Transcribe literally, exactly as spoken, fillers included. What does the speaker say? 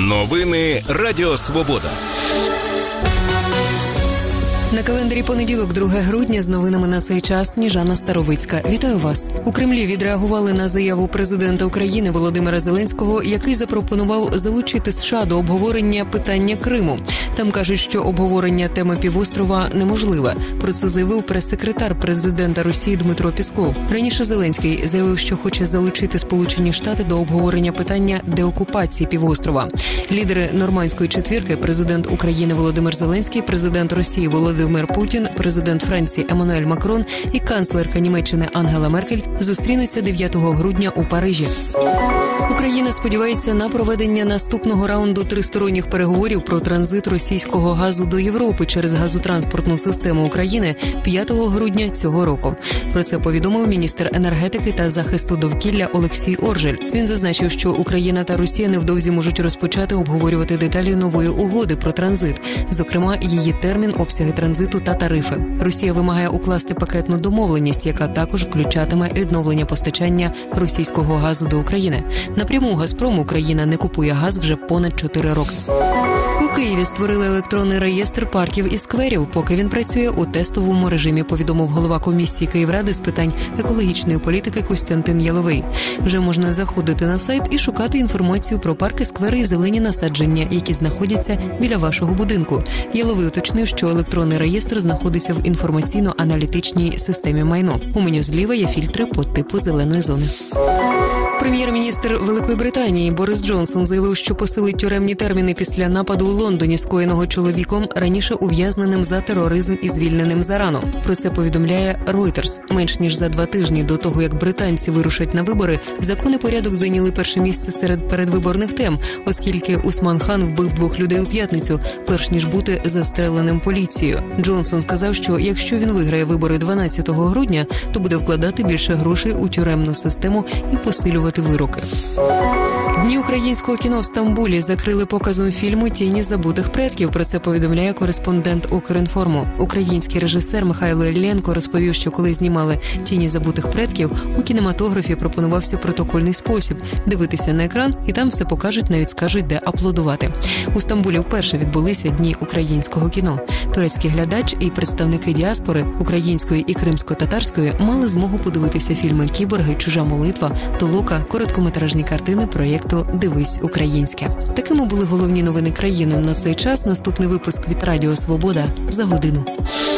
Новини Радіо Свобода. На календарі понеділок, друге грудня, з новинами на цей час Сніжана Старовицька. Вітаю вас. У Кремлі відреагували на заяву президента України Володимира Зеленського, який запропонував залучити США до обговорення питання Криму. Там кажуть, що обговорення теми півострова неможливе. Про це заявив прес-секретар президента Росії Дмитро Пісков. Раніше Зеленський заявив, що хоче залучити Сполучені Штати до обговорення питання деокупації півострова. Лідери нормандської четвірки, президент України Володимир Зеленський, президент Росії Володимир Володимир Путін, президент Франції Еммануель Макрон і канцлерка Німеччини Ангела Меркель зустрінуться дев'ятого грудня у Парижі. Україна сподівається на проведення наступного раунду тристоронніх переговорів про транзит російського газу до Європи через газотранспортну систему України п'ятого грудня цього року. Про це повідомив міністр енергетики та захисту довкілля Олексій Оржель. Він зазначив, що Україна та Росія невдовзі можуть розпочати обговорювати деталі нової угоди про транзит, зокрема її термін, обсяги транзиту та тарифи. Росія вимагає укласти пакетну домовленість, яка також включатиме відновлення постачання російського газу до України. Напряму «Газпром» Україна не купує газ вже понад чотири роки. У Києві створили електронний реєстр парків і скверів, поки він працює у тестовому режимі, повідомив голова комісії Київради з питань екологічної політики Костянтин Яловий. Вже можна заходити на сайт і шукати інформацію про парки, сквери і зелені насадження, які знаходяться біля вашого будинку. Яловий уточнив, що електронний реєстр знаходиться в інформаційно-аналітичній системі майно. У меню зліва є фільтри по типу зеленої зони. Прем'єр-міністр Великої Британії Борис Джонсон заявив, що посилить тюремні терміни після нападу у Лондоні, скоєного чоловіком, раніше ув'язненим за тероризм і звільненим зарано. Про це повідомляє Reuters. Менш ніж за два тижні до того, як британці вирушать на вибори, закон і порядок зайняли перше місце серед передвиборних тем, оскільки Усман Хан вбив двох людей у п'ятницю, перш ніж бути застреленим поліцією. Джонсон сказав, що якщо він виграє вибори дванадцятого грудня, то буде вкладати більше грошей у тюремну систему і посилювати вироки. Дні українського кіно в Стамбулі закрили показом фільму «Тіні забутих предків». Про це повідомляє кореспондент Укрінформу. Український режисер Михайло Іллєнко розповів, що коли знімали «Тіні забутих предків», у кінематографі пропонувався протокольний спосіб – дивитися на екран, і там все покажуть, навіть скажуть, де аплодувати. У Стамбулі вперше відбулися Дні українського кіно. Турецький глядач і представники діаспори української і кримсько-татарської мали змогу подивитися фільми «Кіборги», «Чужа молитва», «Толока», короткометражні картини проєкту «Дивись українське». Такими були головні новини країни на цей час. Наступний випуск від Радіо Свобода за годину.